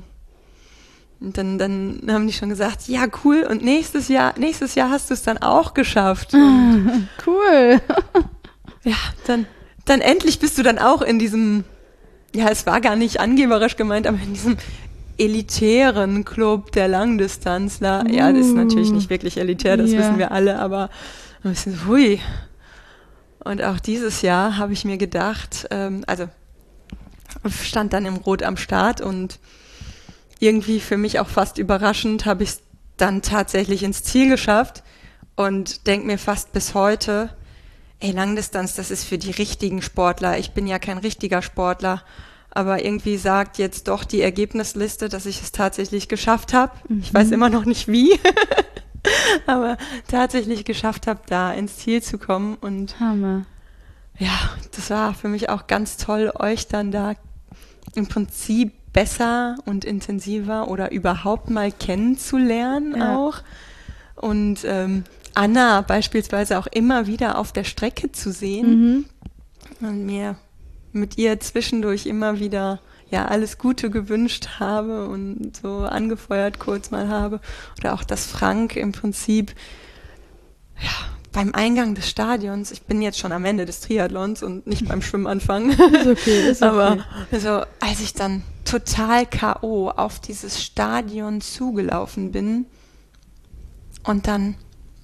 haben die schon gesagt, ja, cool, und nächstes Jahr hast du es dann auch geschafft. Und cool. ja, dann endlich bist du dann auch in diesem, ja, es war gar nicht angeberisch gemeint, aber in diesem elitären Club der Langdistanzler. Ja, das ist natürlich nicht wirklich elitär, das wissen wir alle, aber ein bisschen hui. Und auch dieses Jahr habe ich mir gedacht, also stand dann im Rot am Start und irgendwie für mich auch fast überraschend habe ich es dann tatsächlich ins Ziel geschafft und denke mir fast bis heute, ey, Langdistanz, das ist für die richtigen Sportler. Ich bin ja kein richtiger Sportler, aber irgendwie sagt jetzt doch die Ergebnisliste, dass ich es tatsächlich geschafft habe. Ich weiß immer noch nicht wie, aber tatsächlich geschafft habe, da ins Ziel zu kommen. Und Hammer. Ja, das war für mich auch ganz toll, euch dann da im Prinzip besser und intensiver oder überhaupt mal kennenzulernen auch. Und Anna beispielsweise auch immer wieder auf der Strecke zu sehen und mir mit ihr zwischendurch immer wieder ja alles Gute gewünscht habe und so angefeuert kurz mal habe. Oder auch, dass Frank im Prinzip ja beim Eingang des Stadions, ich bin jetzt schon am Ende des Triathlons und nicht beim Schwimmanfang, Ist okay. aber also, als ich dann total K.O. auf dieses Stadion zugelaufen bin und dann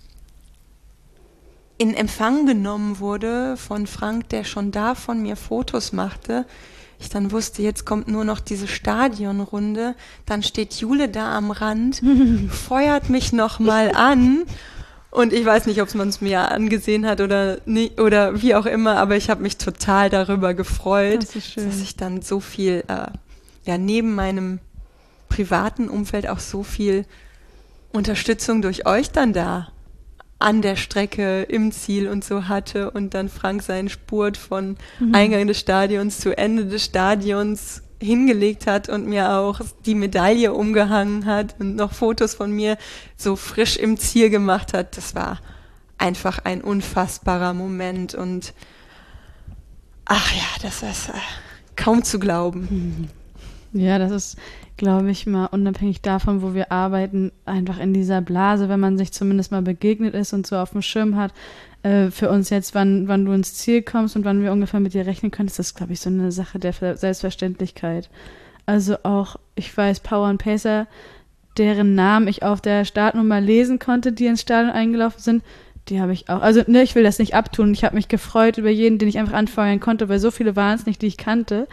in Empfang genommen wurde von Frank, der schon da von mir Fotos machte, ich dann wusste, jetzt kommt nur noch diese Stadionrunde, dann steht Jule da am Rand, feuert mich nochmal an und ich weiß nicht, ob man es mir angesehen hat oder wie auch immer, aber ich habe mich total darüber gefreut, Das ist schön. dass ich dann so viel, neben meinem privaten Umfeld auch so viel Unterstützung durch euch dann da an der Strecke, im Ziel und so hatte und dann Frank seinen Spurt von Eingang des Stadions zu Ende des Stadions hingelegt hat und mir auch die Medaille umgehangen hat und noch Fotos von mir so frisch im Ziel gemacht hat. Das war einfach ein unfassbarer Moment und ach ja, das ist kaum zu glauben. Ja, das ist, glaube ich, mal unabhängig davon, wo wir arbeiten, einfach in dieser Blase, wenn man sich zumindest mal begegnet ist und so auf dem Schirm hat. Für uns jetzt, wann du ins Ziel kommst und wann wir ungefähr mit dir rechnen können, ist das, glaube ich, so eine Sache der Selbstverständlichkeit. Also auch, ich weiß, Power and Pacer, deren Namen ich auf der Startnummer lesen konnte, die ins Stadion eingelaufen sind, die habe ich auch. Also, ne, ich will das nicht abtun. Ich habe mich gefreut über jeden, den ich einfach anfeuern konnte, weil so viele waren es nicht, die ich kannte.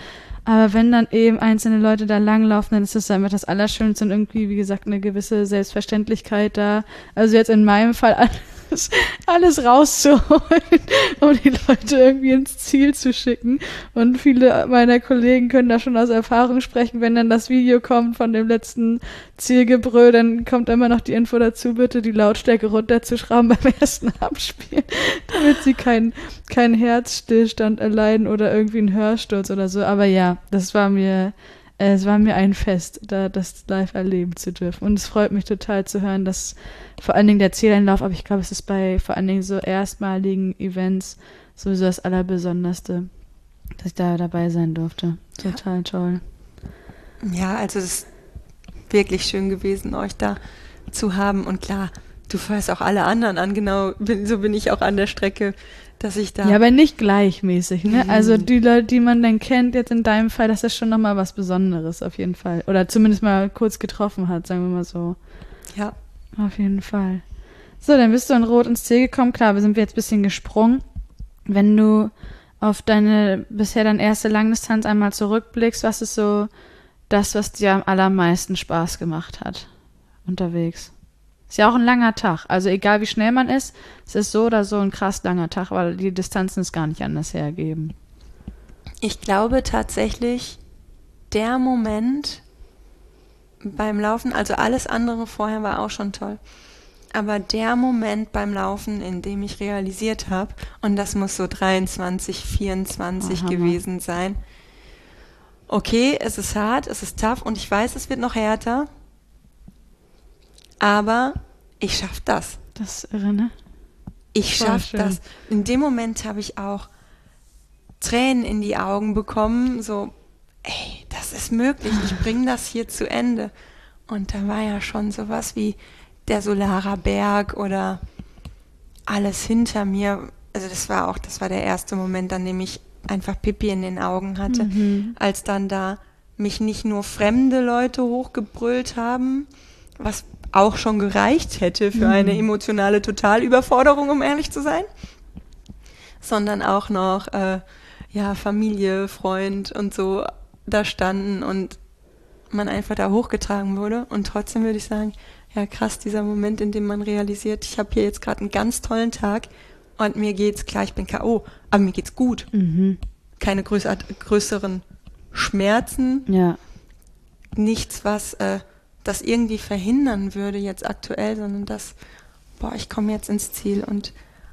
Aber wenn dann eben einzelne Leute da langlaufen, dann ist das einfach das Allerschönste und irgendwie, wie gesagt, eine gewisse Selbstverständlichkeit da. Also jetzt in meinem Fall alles rauszuholen, um die Leute irgendwie ins Ziel zu schicken. Und viele meiner Kollegen können da schon aus Erfahrung sprechen, wenn dann das Video kommt von dem letzten Zielgebrüll, dann kommt immer noch die Info dazu, bitte die Lautstärke runterzuschrauben beim ersten Abspielen, damit sie keinen Herzstillstand erleiden oder irgendwie einen Hörsturz oder so. Aber ja, es war mir ein Fest, da das live erleben zu dürfen. Und es freut mich total zu hören, dass vor allen Dingen der Zieleinlauf, aber ich glaube, es ist bei vor allen Dingen so erstmaligen Events sowieso das Allerbesonderste, dass ich da dabei sein durfte. Total toll. Ja, also es ist wirklich schön gewesen, euch da zu haben. Und klar, du fährst auch alle anderen an, genau, so bin ich auch an der Strecke, dass ich da... Ja, aber nicht gleichmäßig, ne? Also die Leute, die man dann kennt, jetzt in deinem Fall, das ist schon nochmal was Besonderes auf jeden Fall. Oder zumindest mal kurz getroffen hat, sagen wir mal so. Ja. Auf jeden Fall. So, dann bist du in Rot ins Ziel gekommen. Klar, wir sind jetzt ein bisschen gesprungen. Wenn du auf deine bisher deine erste Langdistanz einmal zurückblickst, was ist so das, was dir am allermeisten Spaß gemacht hat unterwegs? Ist ja auch ein langer Tag. Also egal wie schnell man ist, es ist so oder so ein krass langer Tag, weil die Distanzen es gar nicht anders hergeben. Ich glaube tatsächlich, der Moment beim Laufen, also alles andere vorher war auch schon toll, aber der Moment beim Laufen, in dem ich realisiert habe, und das muss so 23, 24 gewesen sein, okay, es ist hart, es ist tough und ich weiß, es wird noch härter, aber ich schaff das. Das ist irre, ne? Ich schaff das. In dem Moment habe ich auch Tränen in die Augen bekommen, so, ey, das ist möglich, ich bringe das hier zu Ende. Und da war ja schon sowas wie der Solarer Berg oder alles hinter mir. Also das war der erste Moment, an dem ich einfach Pipi in den Augen hatte, als dann da mich nicht nur fremde Leute hochgebrüllt haben, was auch schon gereicht hätte für eine emotionale Totalüberforderung, um ehrlich zu sein, sondern auch noch Familie, Freund und so da standen und man einfach da hochgetragen wurde. Und trotzdem würde ich sagen, ja krass, dieser Moment, in dem man realisiert, ich habe hier jetzt gerade einen ganz tollen Tag und mir geht's, klar, ich bin K.O., aber mir geht's gut. Keine größeren Schmerzen, nichts, was das irgendwie verhindern würde jetzt aktuell, sondern ich komme jetzt ins Ziel und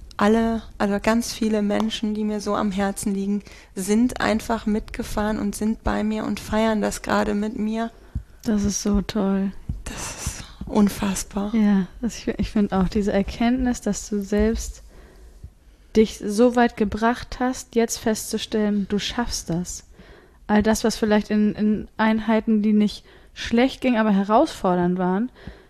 also ganz viele Menschen, die mir so am Herzen liegen, sind einfach mitgefahren und sind bei mir und feiern das gerade mit mir. Das ist so toll. Das ist unfassbar. Ja, ich finde auch diese Erkenntnis, dass du selbst dich so weit gebracht hast, jetzt festzustellen, du schaffst das. All das, was vielleicht in Einheiten, die nicht schlecht ging, aber herausfordernd waren,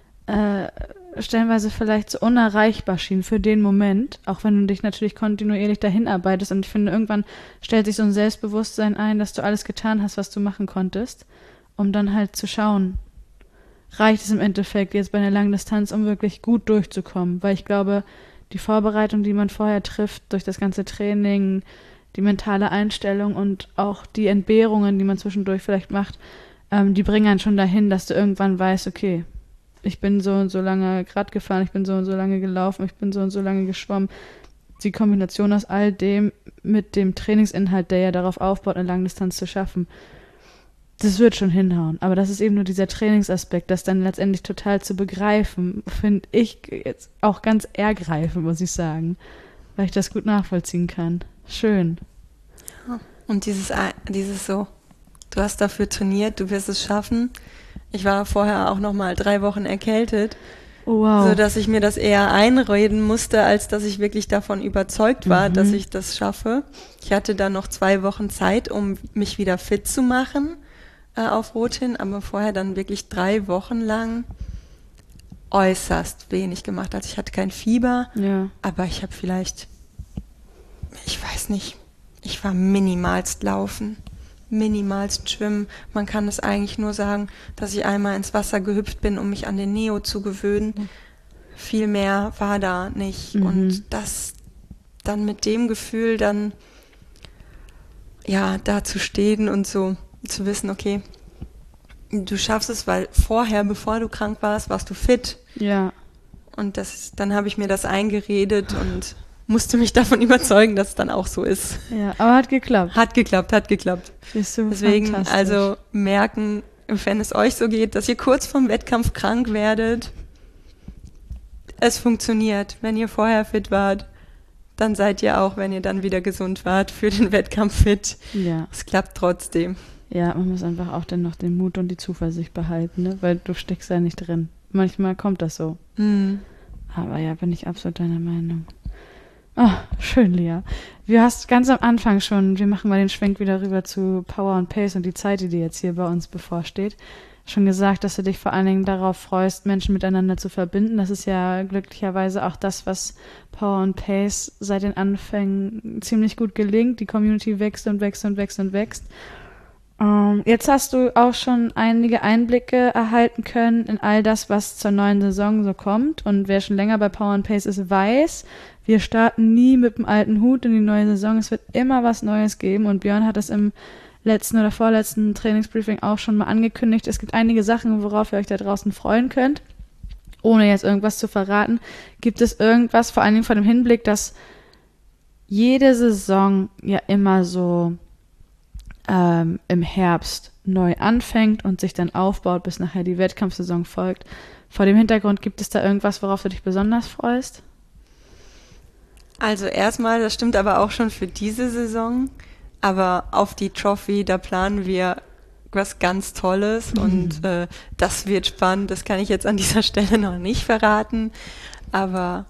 stellenweise vielleicht so unerreichbar schien für den Moment, auch wenn du dich natürlich kontinuierlich dahin arbeitest. Und ich finde, irgendwann stellt sich so ein Selbstbewusstsein ein, dass du alles getan hast, was du machen konntest, um dann halt zu schauen, reicht es im Endeffekt jetzt bei einer langen Distanz, um wirklich gut durchzukommen. Weil ich glaube, die Vorbereitung, die man vorher trifft, durch das ganze Training, die mentale Einstellung und auch die Entbehrungen, die man zwischendurch vielleicht macht, die bringen einen schon dahin, dass du irgendwann weißt, okay, ich bin so und so lange Rad gefahren, ich bin so und so lange gelaufen, ich bin so und so lange geschwommen. Die Kombination aus all dem mit dem Trainingsinhalt, der ja darauf aufbaut, eine Langdistanz zu schaffen, das wird schon hinhauen. Aber das ist eben nur dieser Trainingsaspekt, das dann letztendlich total zu begreifen, finde ich jetzt auch ganz ergreifend, muss ich sagen, weil ich das gut nachvollziehen kann. Schön. Ja. Und dieses so, du hast dafür trainiert, du wirst es schaffen. Ich war vorher auch noch mal 3 Wochen erkältet, so dass ich mir das eher einreden musste, als dass ich wirklich davon überzeugt war, dass ich das schaffe. Ich hatte dann noch 2 Wochen Zeit, um mich wieder fit zu machen auf Rot hin, aber vorher dann wirklich 3 Wochen lang äußerst wenig gemacht. Also ich hatte kein Fieber, aber ich habe vielleicht, ich weiß nicht, ich war minimalst laufen. Minimalst schwimmen. Man kann es eigentlich nur sagen, dass ich einmal ins Wasser gehüpft bin, um mich an den Neo zu gewöhnen. Viel mehr war da nicht. Und das dann mit dem Gefühl dann, ja, da zu stehen und so zu wissen, okay, du schaffst es, weil vorher, bevor du krank warst, warst du fit. Ja. Und dann habe ich mir das eingeredet und musste mich davon überzeugen, dass es dann auch so ist. Ja, aber hat geklappt. Hat geklappt. Siehst du, Deswegen also merken, wenn es euch so geht, dass ihr kurz vorm Wettkampf krank werdet, es funktioniert. Wenn ihr vorher fit wart, dann seid ihr auch, wenn ihr dann wieder gesund wart, für den Wettkampf fit. Ja. Es klappt trotzdem. Ja, man muss einfach auch dann noch den Mut und die Zuversicht behalten, ne? Weil du steckst ja nicht drin. Manchmal kommt das so. Aber ja, bin ich absolut deiner Meinung. Oh, schön, Lea. Du hast ganz am Anfang schon, wir machen mal den Schwenk wieder rüber zu Power und Pace und die Zeit, die dir jetzt hier bei uns bevorsteht, schon gesagt, dass du dich vor allen Dingen darauf freust, Menschen miteinander zu verbinden. Das ist ja glücklicherweise auch das, was Power und Pace seit den Anfängen ziemlich gut gelingt. Die Community wächst und wächst und wächst und wächst. Jetzt hast du auch schon einige Einblicke erhalten können in all das, was zur neuen Saison so kommt. Und wer schon länger bei Power and Pace ist, weiß, wir starten nie mit dem alten Hut in die neue Saison. Es wird immer was Neues geben. Und Björn hat es im letzten oder vorletzten Trainingsbriefing auch schon mal angekündigt. Es gibt einige Sachen, worauf ihr euch da draußen freuen könnt. Ohne jetzt irgendwas zu verraten, gibt es irgendwas, vor allen Dingen vor dem Hinblick, dass jede Saison ja immer so im Herbst neu anfängt und sich dann aufbaut, bis nachher die Wettkampfsaison folgt. Vor dem Hintergrund, gibt es da irgendwas, worauf du dich besonders freust? Also erstmal, das stimmt aber auch schon für diese Saison, aber auf die Trophy, da planen wir was ganz Tolles und das wird spannend, das kann ich jetzt an dieser Stelle noch nicht verraten, aber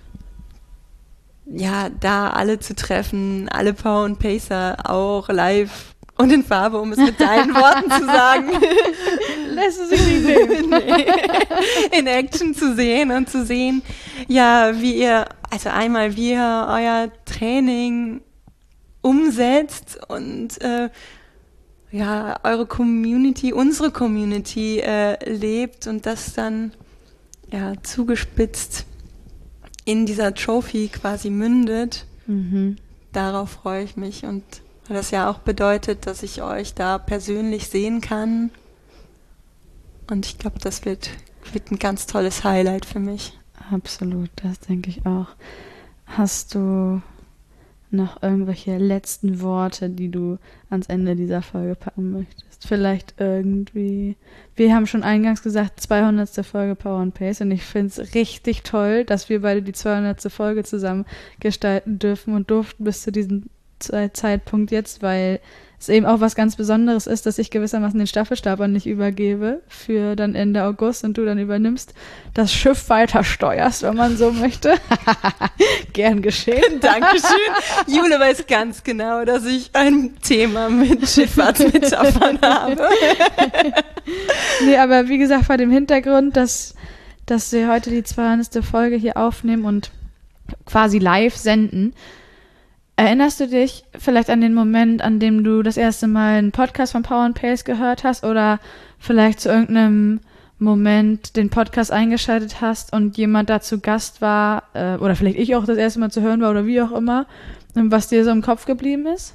ja, da alle zu treffen, alle Power und Pacer auch live und in Farbe, um es mit deinen Worten zu sagen. Lässt es sich nicht nehmen. Nee. In Action zu sehen und zu sehen, ja, wie ihr euer Training umsetzt und ja, eure Community, unsere Community lebt und das dann ja zugespitzt in dieser Trophy quasi mündet. Darauf freue ich mich und weil das ja auch bedeutet, dass ich euch da persönlich sehen kann. Und ich glaube, das wird ein ganz tolles Highlight für mich. Absolut, das denke ich auch. Hast du noch irgendwelche letzten Worte, die du ans Ende dieser Folge packen möchtest? Vielleicht irgendwie, wir haben schon eingangs gesagt, 200. Folge Power and Pace und ich finde es richtig toll, dass wir beide die 200. Folge zusammen gestalten dürfen und durften bis zu diesem Zeitpunkt jetzt, weil es eben auch was ganz Besonderes ist, dass ich gewissermaßen den Staffelstab an dich übergebe für dann Ende August und du dann übernimmst, das Schiff weiter steuerst, wenn man so möchte. Gern geschehen. Dankeschön. Jule weiß ganz genau, dass ich ein Thema mit Schifffahrtsmetaphern habe. Nee, aber wie gesagt, vor dem Hintergrund, dass wir heute die 200. Folge hier aufnehmen und quasi live senden, erinnerst du dich vielleicht an den Moment, an dem du das erste Mal einen Podcast von Power and Pace gehört hast oder vielleicht zu irgendeinem Moment den Podcast eingeschaltet hast und jemand dazu Gast war oder vielleicht ich auch das erste Mal zu hören war oder wie auch immer, was dir so im Kopf geblieben ist?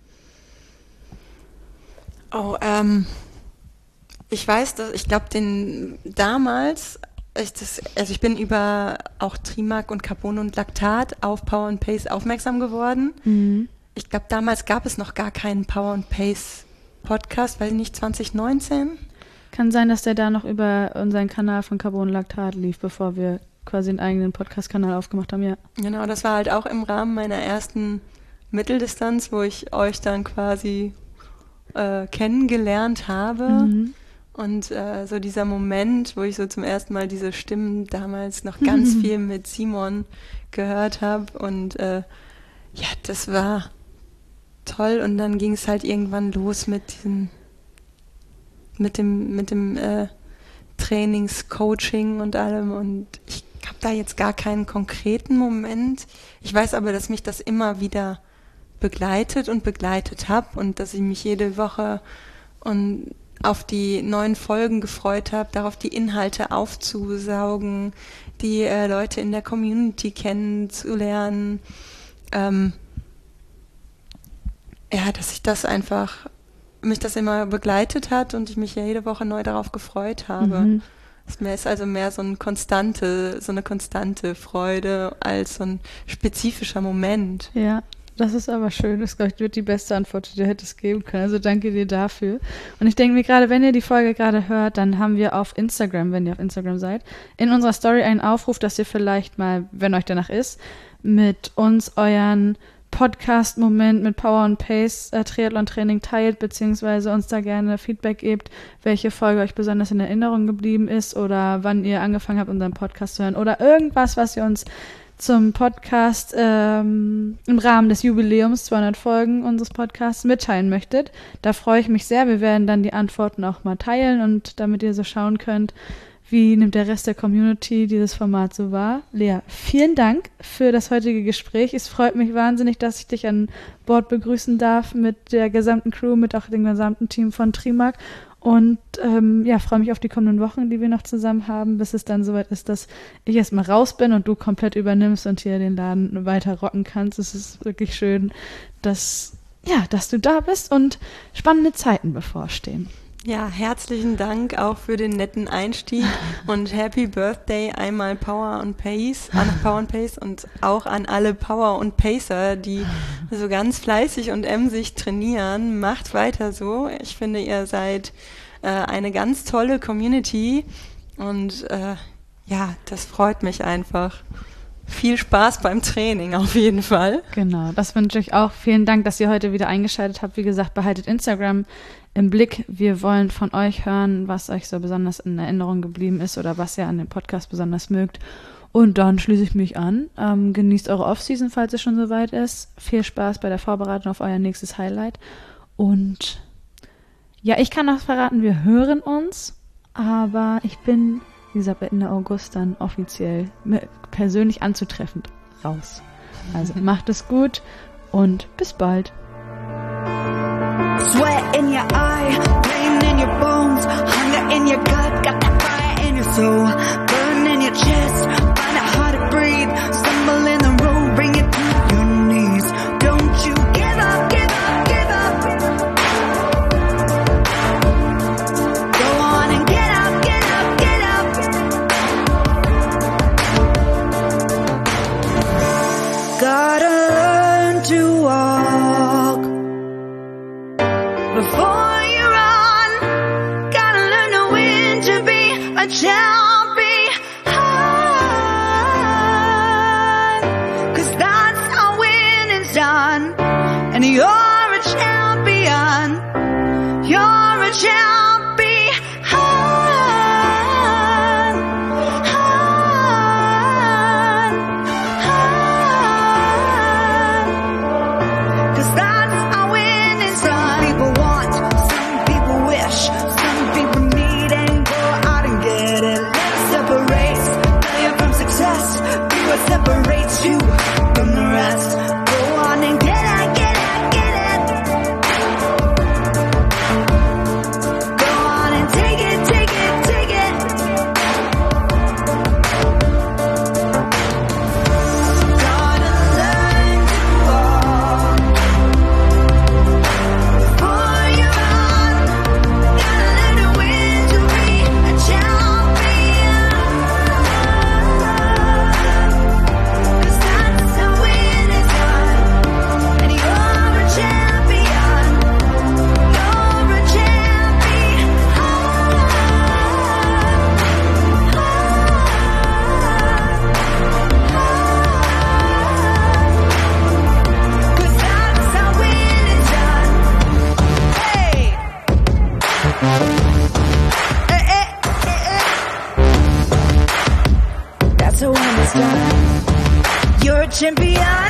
Oh, ich weiß, dass ich glaube, damals ich bin über auch Trimark und Carbon und Lactat auf Power and Pace aufmerksam geworden. Ich glaube, damals gab es noch gar keinen Power and Pace Podcast, weil nicht 2019. Kann sein, dass der da noch über unseren Kanal von Carbon und Lactat lief, bevor wir quasi einen eigenen Podcast-Kanal aufgemacht haben, ja. Genau, das war halt auch im Rahmen meiner ersten Mitteldistanz, wo ich euch dann quasi kennengelernt habe. Und so dieser Moment, wo ich so zum ersten Mal diese Stimmen damals noch ganz viel mit Simon gehört habe. Und ja, das war toll. Und dann ging es halt irgendwann los mit dem Trainingscoaching und allem. Und ich habe da jetzt gar keinen konkreten Moment. Ich weiß aber, dass mich das immer wieder begleitet habe und dass ich mich jede Woche und auf die neuen Folgen gefreut habe, darauf die Inhalte aufzusaugen, die Leute in der Community kennenzulernen. Ja, dass ich das einfach mich das immer begleitet hat und ich mich jede Woche neu darauf gefreut habe. Es ist also mehr so eine konstante Freude als so ein spezifischer Moment. Ja, das ist aber schön. Das, glaube ich, wird die beste Antwort, die du hättest geben können. Also danke dir dafür. Und ich denke mir gerade, wenn ihr die Folge gerade hört, dann haben wir auf Instagram, wenn ihr auf Instagram seid, in unserer Story einen Aufruf, dass ihr vielleicht mal, wenn euch danach ist, mit uns euren Podcast-Moment mit Power and Pace Triathlon-Training teilt, beziehungsweise uns da gerne Feedback gebt, welche Folge euch besonders in Erinnerung geblieben ist oder wann ihr angefangen habt, unseren Podcast zu hören oder irgendwas, was ihr uns zum Podcast im Rahmen des Jubiläums 200 Folgen unseres Podcasts mitteilen möchtet. Da freue ich mich sehr. Wir werden dann die Antworten auch mal teilen und damit ihr so schauen könnt, wie nimmt der Rest der Community dieses Format so wahr. Lea, vielen Dank für das heutige Gespräch. Es freut mich wahnsinnig, dass ich dich an Bord begrüßen darf mit der gesamten Crew, mit auch dem gesamten Team von Trimark. Und freue mich auf die kommenden Wochen, die wir noch zusammen haben, bis es dann soweit ist, dass ich erstmal raus bin und du komplett übernimmst und hier den Laden weiter rocken kannst. Es ist wirklich schön, dass du da bist und spannende Zeiten bevorstehen. Ja, herzlichen Dank auch für den netten Einstieg und Happy Birthday einmal Power und Pace und auch an alle Power und Pacer, die so ganz fleißig und emsig trainieren. Macht weiter so. Ich finde, ihr seid eine ganz tolle Community und das freut mich einfach. Viel Spaß beim Training auf jeden Fall. Genau, das wünsche ich auch. Vielen Dank, dass ihr heute wieder eingeschaltet habt. Wie gesagt, behaltet Instagram im Blick. Wir wollen von euch hören, was euch so besonders in Erinnerung geblieben ist oder was ihr an dem Podcast besonders mögt. Und dann schließe ich mich an. Genießt eure Offseason, falls es schon soweit ist. Viel Spaß bei der Vorbereitung auf euer nächstes Highlight. Und ja, ich kann noch verraten, wir hören uns, aber ich bin, wie gesagt, Ende August dann offiziell persönlich anzutreffen raus. Also macht es gut und bis bald. Sweat in your eye, pain in your bones, hunger in your gut, got that fire in your soul, burn in your chest, find it hard to breathe, stumble in the road, bring it to your knees. Don't you give up, give up, give up. Go on and get up, get up, get up. Gotta learn to walk before you run, gotta learn to win to be a champion, 'cause that's how winning's done, and you're a champion, you're a champion. 'Cause that's how winning's done. People want, some people wish, some people need, and go out and get it. Let's separate failure from success. Be what separates you from the rest. Go on and get it, get it, get it. Go on and take it, take it, take it. Gotta learn to walk before you run. Gotta learn to win to be a champion. 'Cause that's how winning's done, and you're a champion. You're a champion. 'Cause that's how winning's done. Hey. Hey, hey, hey, hey. That's how winning's done. You're a champion.